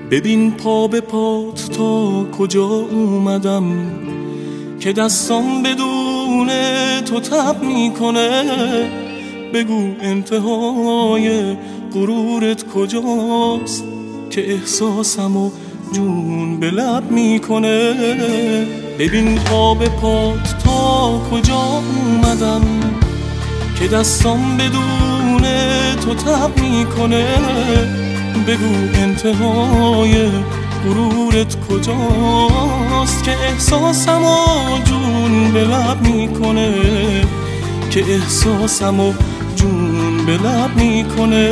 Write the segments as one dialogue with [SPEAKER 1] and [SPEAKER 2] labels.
[SPEAKER 1] ببین پا به پات تا کجا اومدم که دستام بدون تو تب میکنه. بگو انتهای غرورت کجاست که احساسمو جون به لب میکنه. ببین پا به پات تا کجا اومدم که دستام بدون تو تب میکنه. بگو انتهای غرورت کجاست که احساسمو جون به لب میکنه، که احساسمو جون به لب میکنه.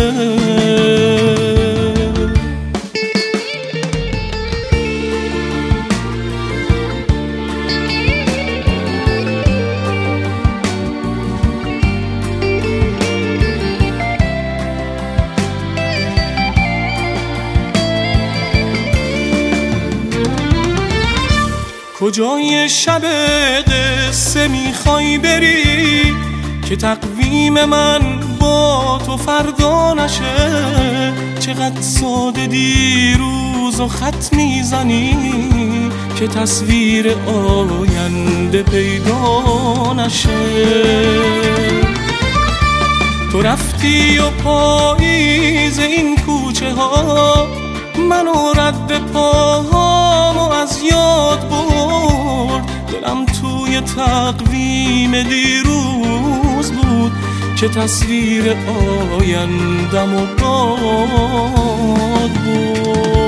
[SPEAKER 1] کجای شب قصه میخوای بری که تقویم من با تو فردا نشه؟ چقدر ساده دیروز و خط میزنی که تصویر آینده پیدا نشه. تو رفتی و پاییز این کوچه ها منو رد پاهامو از یاد برد. دلم توی تقویم دیروز بود که تصویر آیندمو باد برد.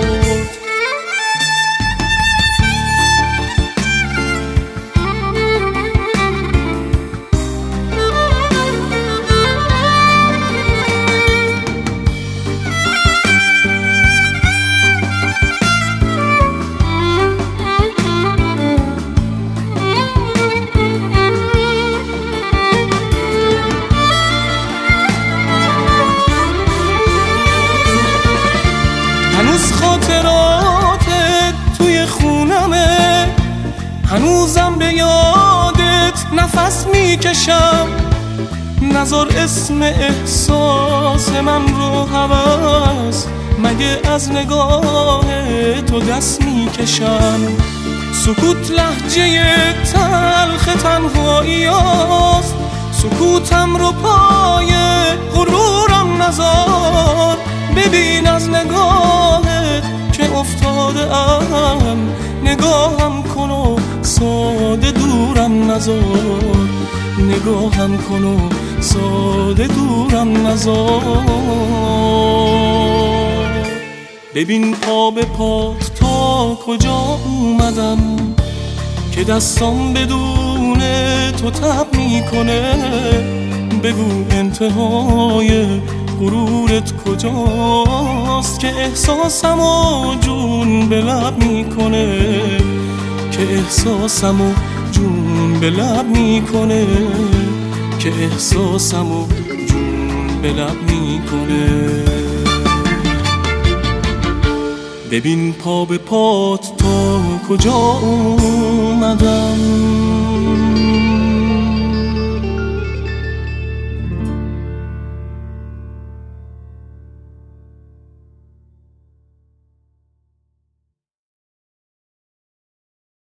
[SPEAKER 1] هنوز خاطراتت توی خونمه، هنوزم به یادت نفس میکشم. نذار اسم احساس من رو هوس، مگه از نگاه تو دست میکشم. سکوت لهجه تلخ تنهایی هست، سکوتم رو پای غرورم نذار. ببین از نگاهت که افتاده ام، نگاهم کن و ساده دورم نذار. نگاهم کن و ساده دورم نذار. ببین پا به پات تا کجا اومدم که دستام بدون تو تب میکنه. بگو انتهای غرورت کجاست که احساسمو جون به لب میکنه، که احساسمو جون به لب میکنه، که احساسمو جون به لب میکنه. ببین پا به پات تا کجا اومدم.